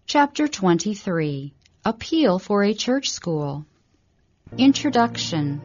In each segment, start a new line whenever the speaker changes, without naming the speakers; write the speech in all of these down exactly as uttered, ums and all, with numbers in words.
Chapter twenty-three. Appeal for a Church School. Introduction.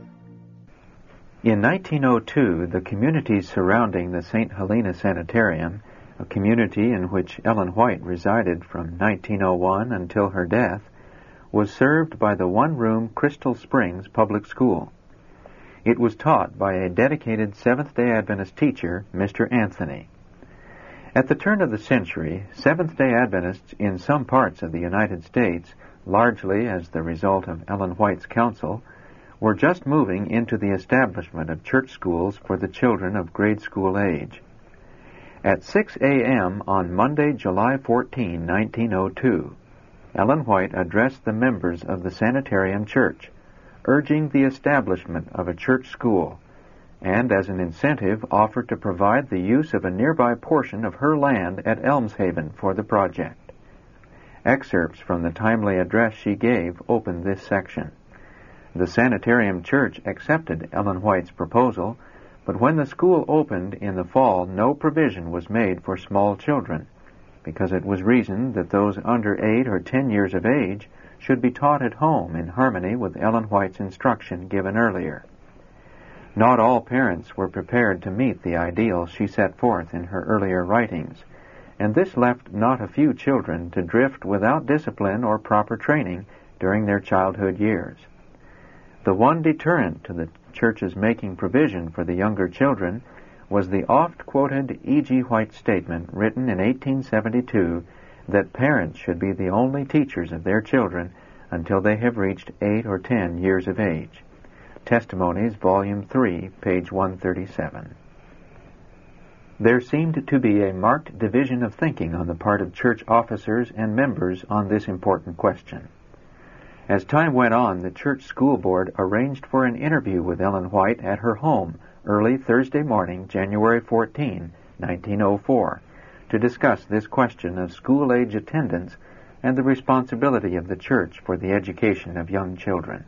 In nineteen oh two, the community surrounding the Saint Helena Sanitarium, a community in which Ellen White resided from nineteen oh one until her death, was served by the one-room Crystal Springs Public School. It was taught by a dedicated Seventh-day Adventist teacher, Mister Anthony. At the turn of the century, Seventh-day Adventists in some parts of the United States, largely as the result of Ellen White's counsel, were just moving into the establishment of church schools for the children of grade school age. At six a.m. on Monday, July fourteenth, nineteen oh two, Ellen White addressed the members of the Sanitarium Church, urging the establishment of a church school, and as an incentive offered to provide the use of a nearby portion of her land at Elmshaven for the project. Excerpts from the timely address she gave open this section. The Sanitarium Church accepted Ellen White's proposal, but when the school opened in the fall, no provision was made for small children, because it was reasoned that those under eight or ten years of age should be taught at home in harmony with Ellen White's instruction given earlier. Not all parents were prepared to meet the ideals she set forth in her earlier writings, and this left not a few children to drift without discipline or proper training during their childhood years. The one deterrent to the Church's making provision for the younger children was the oft-quoted E G White statement written in eighteen seventy-two that parents should be the only teachers of their children until they have reached eight or ten years of age. Testimonies, Volume three, page one thirty-seven. There seemed to be a marked division of thinking on the part of church officers and members on this important question. As time went on, the church school board arranged for an interview with Ellen White at her home early Thursday morning, January fourteenth, nineteen oh four, to discuss this question of school-age attendance and the responsibility of the church for the education of young children.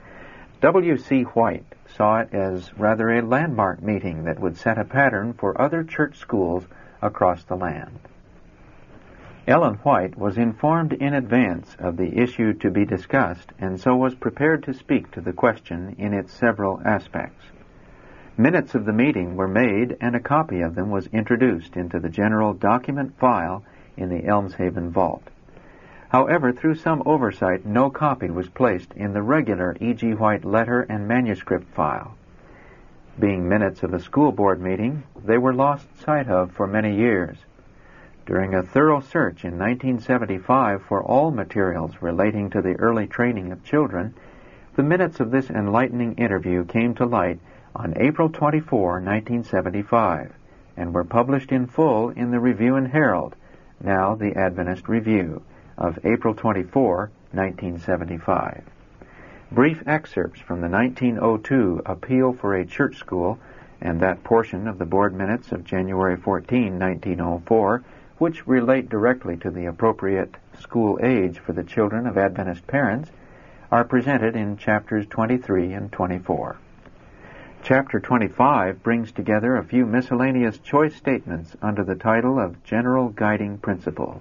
W C White saw it as rather a landmark meeting that would set a pattern for other church schools across the land. Ellen White was informed in advance of the issue to be discussed and so was prepared to speak to the question in its several aspects. Minutes of the meeting were made and a copy of them was introduced into the general document file in the Elmshaven vault. However, through some oversight, no copy was placed in the regular E G White letter and manuscript file. Being minutes of a school board meeting, they were lost sight of for many years. During a thorough search in nineteen seventy-five for all materials relating to the early training of children, the minutes of this enlightening interview came to light on April twenty-fourth, nineteen seventy-five, and were published in full in the Review and Herald, now the Adventist Review, of April twenty-fourth, nineteen seventy-five. Brief excerpts from the nineteen oh two Appeal for a Church School and that portion of the board minutes of January fourteenth, nineteen oh four, which relate directly to the appropriate school age for the children of Adventist parents, are presented in chapters twenty-three and twenty-four. Chapter twenty-five brings together a few miscellaneous choice statements under the title of General Guiding Principles.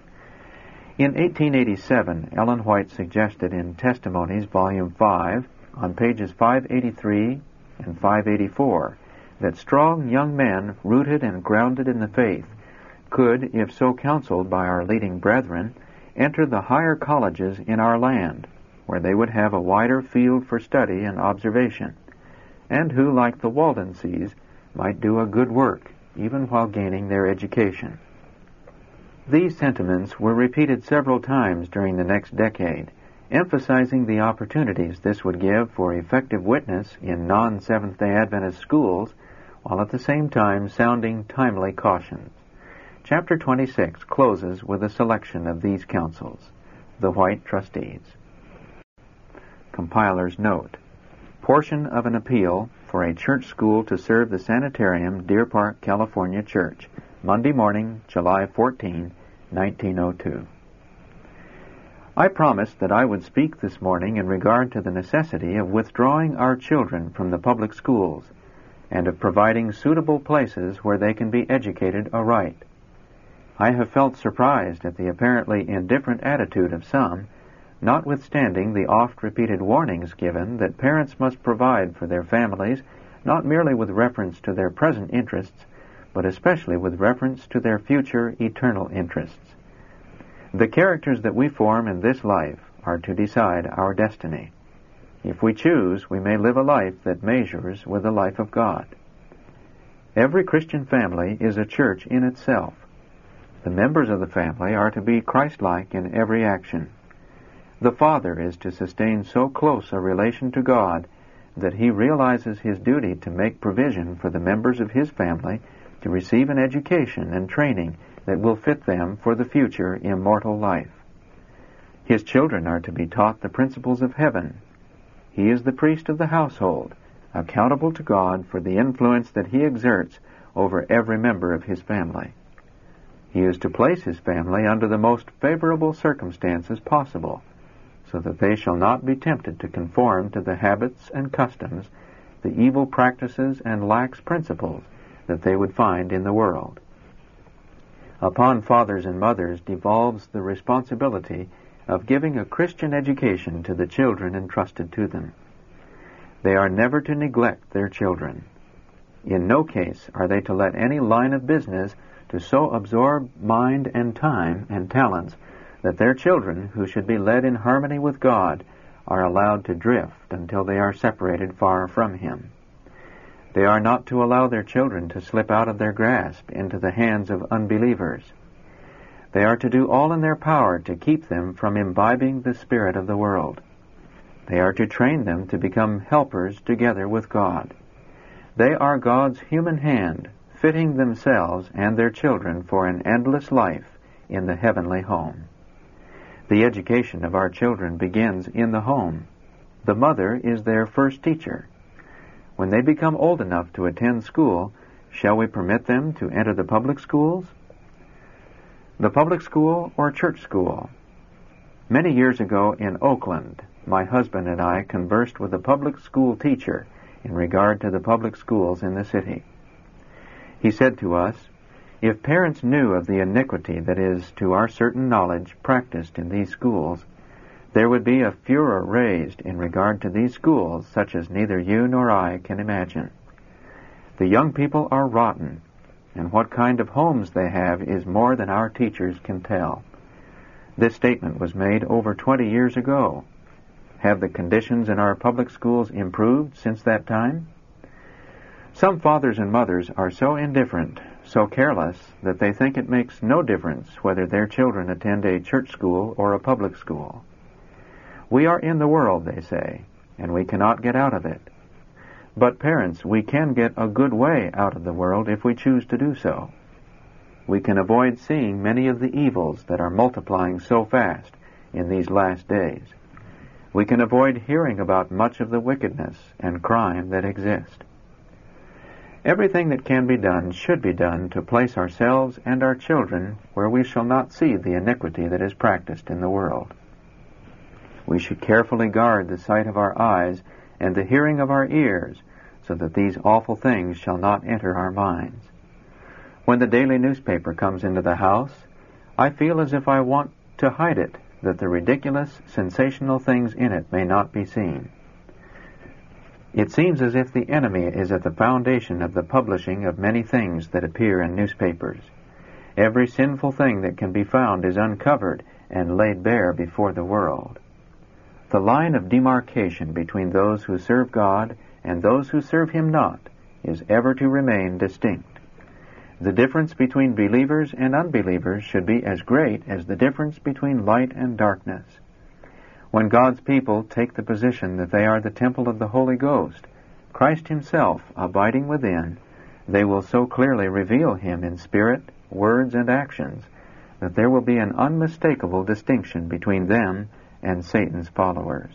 In eighteen eighty-seven, Ellen White suggested in Testimonies, Volume five, on pages five eighty-three and five eighty-four, that strong young men rooted and grounded in the faith could, if so counseled by our leading brethren, enter the higher colleges in our land, where they would have a wider field for study and observation, and who, like the Waldenses, might do a good work, even while gaining their education. These sentiments were repeated several times during the next decade, emphasizing the opportunities this would give for effective witness in non-Seventh-day Adventist schools, while at the same time sounding timely cautions. Chapter twenty-six closes with a selection of these counsels. The White Trustees. Compiler's note. Portion of an appeal for a church school to serve the Sanitarium, Deer Park, California Church, Monday morning, July fourteenth, nineteen oh two. I promised that I would speak this morning in regard to the necessity of withdrawing our children from the public schools and of providing suitable places where they can be educated aright. I have felt surprised at the apparently indifferent attitude of some, notwithstanding the oft-repeated warnings given that parents must provide for their families not merely with reference to their present interests, but especially with reference to their future eternal interests. The characters that we form in this life are to decide our destiny. If we choose, we may live a life that measures with the life of God. Every Christian family is a church in itself. The members of the family are to be Christ-like in every action. The father is to sustain so close a relation to God that he realizes his duty to make provision for the members of his family to receive an education and training that will fit them for the future immortal life. His children are to be taught the principles of heaven. He is the priest of the household, accountable to God for the influence that he exerts over every member of his family. He is to place his family under the most favorable circumstances possible, so that they shall not be tempted to conform to the habits and customs, the evil practices and lax principles that they would find in the world. Upon fathers and mothers devolves the responsibility of giving a Christian education to the children entrusted to them. They are never to neglect their children. In no case are they to let any line of business to so absorb mind and time and talents that their children, who should be led in harmony with God, are allowed to drift until they are separated far from Him. They are not to allow their children to slip out of their grasp into the hands of unbelievers. They are to do all in their power to keep them from imbibing the spirit of the world. They are to train them to become helpers together with God. They are God's human hand, fitting themselves and their children for an endless life in the heavenly home. The education of our children begins in the home. The mother is their first teacher. When they become old enough to attend school, shall we permit them to enter the public schools? The public school or church school? Many years ago in Oakland, my husband and I conversed with a public school teacher in regard to the public schools in the city. He said to us, "If parents knew of the iniquity that is, to our certain knowledge, practiced in these schools, there would be a furor raised in regard to these schools such as neither you nor I can imagine. The young people are rotten, and what kind of homes they have is more than our teachers can tell." This statement was made over twenty years ago. Have the conditions in our public schools improved since that time? Some fathers and mothers are so indifferent, so careless, that they think it makes no difference whether their children attend a church school or a public school. We are in the world, they say, and we cannot get out of it. But parents, we can get a good way out of the world if we choose to do so. We can avoid seeing many of the evils that are multiplying so fast in these last days. We can avoid hearing about much of the wickedness and crime that exist. Everything that can be done should be done to place ourselves and our children where we shall not see the iniquity that is practiced in the world. We should carefully guard the sight of our eyes and the hearing of our ears, so that these awful things shall not enter our minds. When the daily newspaper comes into the house, I feel as if I want to hide it, that the ridiculous, sensational things in it may not be seen. It seems as if the enemy is at the foundation of the publishing of many things that appear in newspapers. Every sinful thing that can be found is uncovered and laid bare before the world. The line of demarcation between those who serve God and those who serve Him not is ever to remain distinct. The difference between believers and unbelievers should be as great as the difference between light and darkness. When God's people take the position that they are the temple of the Holy Ghost, Christ Himself abiding within, they will so clearly reveal Him in spirit, words, and actions that there will be an unmistakable distinction between them and Satan's followers.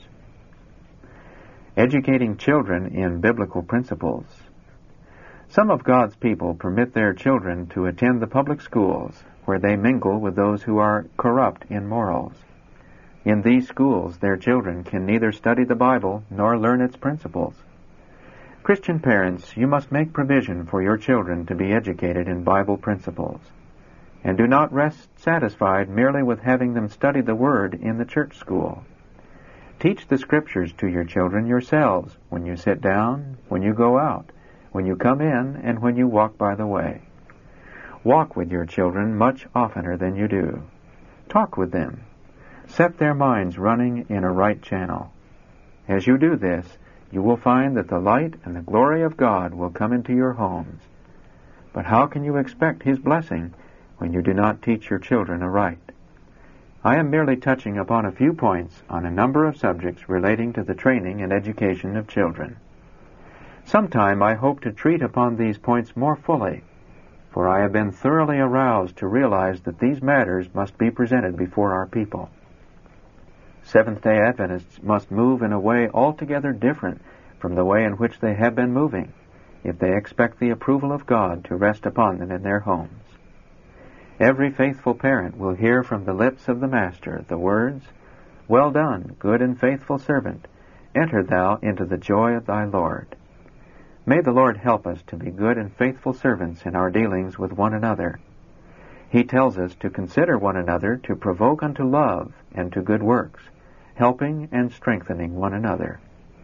Educating children in biblical principles. Some of God's people permit their children to attend the public schools, where they mingle with those who are corrupt in morals. In these schools, their children can neither study the Bible nor learn its principles. Christian parents, you must make provision for your children to be educated in Bible principles. And do not rest satisfied merely with having them study the Word in the church school. Teach the Scriptures to your children yourselves when you sit down, when you go out, when you come in, and when you walk by the way. Walk with your children much oftener than you do. Talk with them. Set their minds running in a right channel. As you do this, you will find that the light and the glory of God will come into your homes. But how can you expect His blessing when you do not teach your children aright? I am merely touching upon a few points on a number of subjects relating to the training and education of children. Sometime I hope to treat upon these points more fully, for I have been thoroughly aroused to realize that these matters must be presented before our people. Seventh-day Adventists must move in a way altogether different from the way in which they have been moving, if they expect the approval of God to rest upon them in their homes. Every faithful parent will hear from the lips of the Master the words, "Well done, good and faithful servant. Enter thou into the joy of thy Lord." May the Lord help us to be good and faithful servants in our dealings with one another. He tells us to consider one another to provoke unto love and to good works, helping and strengthening one another.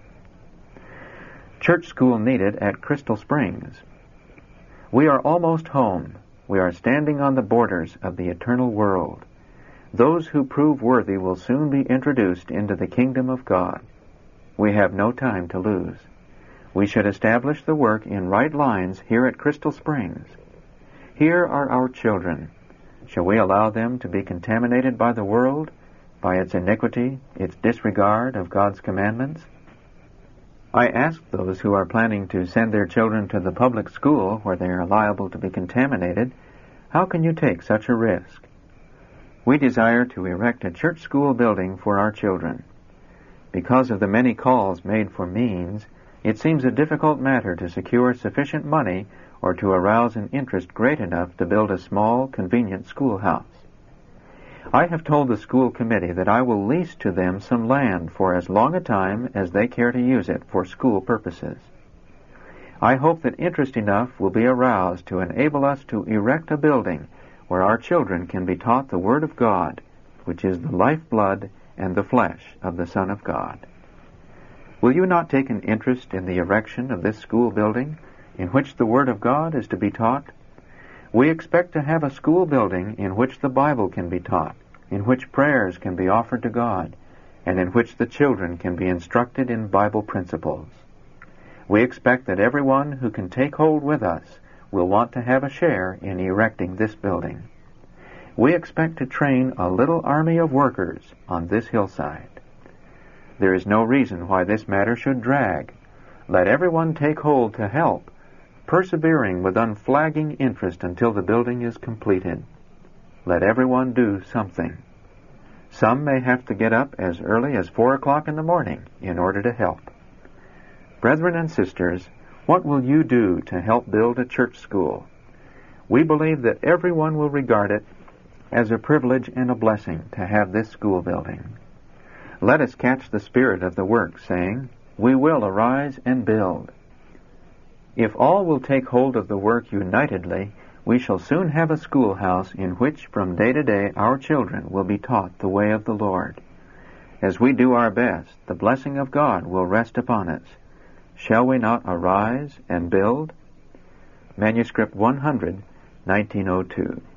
Church school needed at Crystal Springs. We are almost home. We are standing on the borders of the eternal world. Those who prove worthy will soon be introduced into the kingdom of God. We have no time to lose. We should establish the work in right lines here at Crystal Springs. Here are our children. Shall we allow them to be contaminated by the world, by its iniquity, its disregard of God's commandments? I ask those who are planning to send their children to the public school where they are liable to be contaminated, how can you take such a risk? We desire to erect a church school building for our children. Because of the many calls made for means, it seems a difficult matter to secure sufficient money or to arouse an interest great enough to build a small, convenient schoolhouse. I have told the school committee that I will lease to them some land for as long a time as they care to use it for school purposes. I hope that interest enough will be aroused to enable us to erect a building where our children can be taught the Word of God, which is the lifeblood and the flesh of the Son of God. Will you not take an interest in the erection of this school building, in which the Word of God is to be taught? We expect to have a school building in which the Bible can be taught, in which prayers can be offered to God, and in which the children can be instructed in Bible principles. We expect that everyone who can take hold with us will want to have a share in erecting this building. We expect to train a little army of workers on this hillside. There is no reason why this matter should drag. Let everyone take hold to help, persevering with unflagging interest until the building is completed. Let everyone do something. Some may have to get up as early as four o'clock in the morning in order to help. Brethren and sisters, what will you do to help build a church school? We believe that everyone will regard it as a privilege and a blessing to have this school building. Let us catch the spirit of the work, saying, "We will arise and build." If all will take hold of the work unitedly, we shall soon have a schoolhouse in which from day to day our children will be taught the way of the Lord. As we do our best, the blessing of God will rest upon us. Shall we not arise and build? Manuscript one hundred, nineteen oh two.